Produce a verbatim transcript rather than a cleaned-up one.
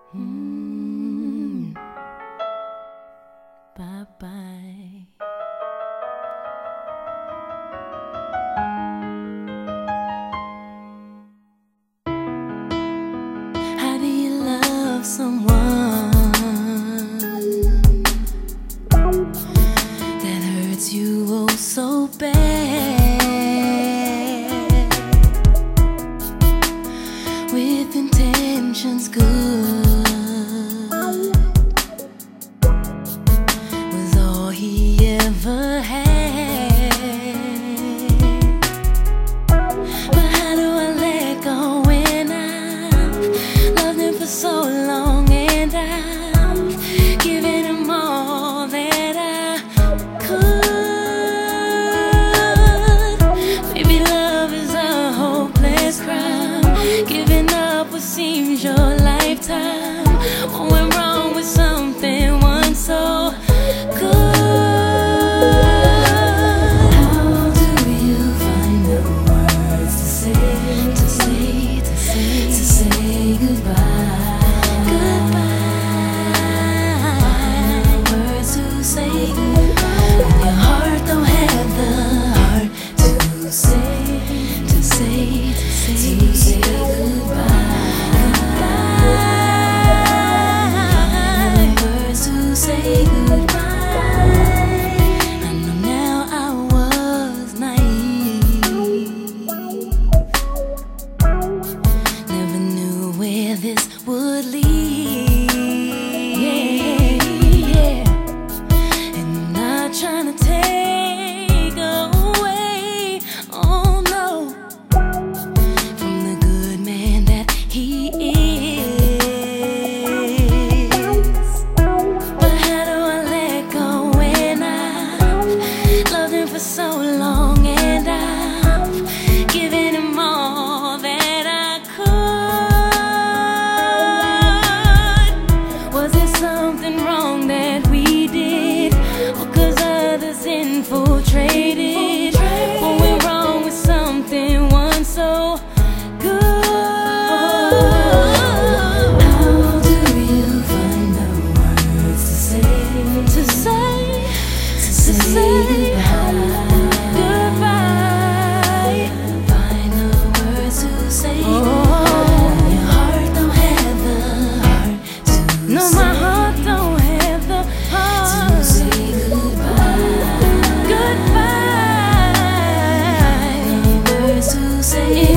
Mm. Bye bye. How do you love someone that hurts you oh so bad, with intentions good? Was all he ever had. But how do I let go when I've loved him for so long, and I've given him all that I could? Maybe love is a hopeless crime, giving up what seems your lifetime. What went wrong with something once so good? How do you find the words to say, to say, to say, to say goodbye? Goodbye. Find the words to say goodbye. Your heart don't have the heart to say, to say, to say, to say goodbye. Say goodbye. I know now I was naive, never knew where this would lead. Yeah, yeah. And I'm not trying to take away, oh no, from the good man that he is. So long, and I've given him all that I could. Was there something wrong that we did, or 'cause others infiltrated? What went wrong with something once so good? How do you find the words to say, to say, to say goodbye? Say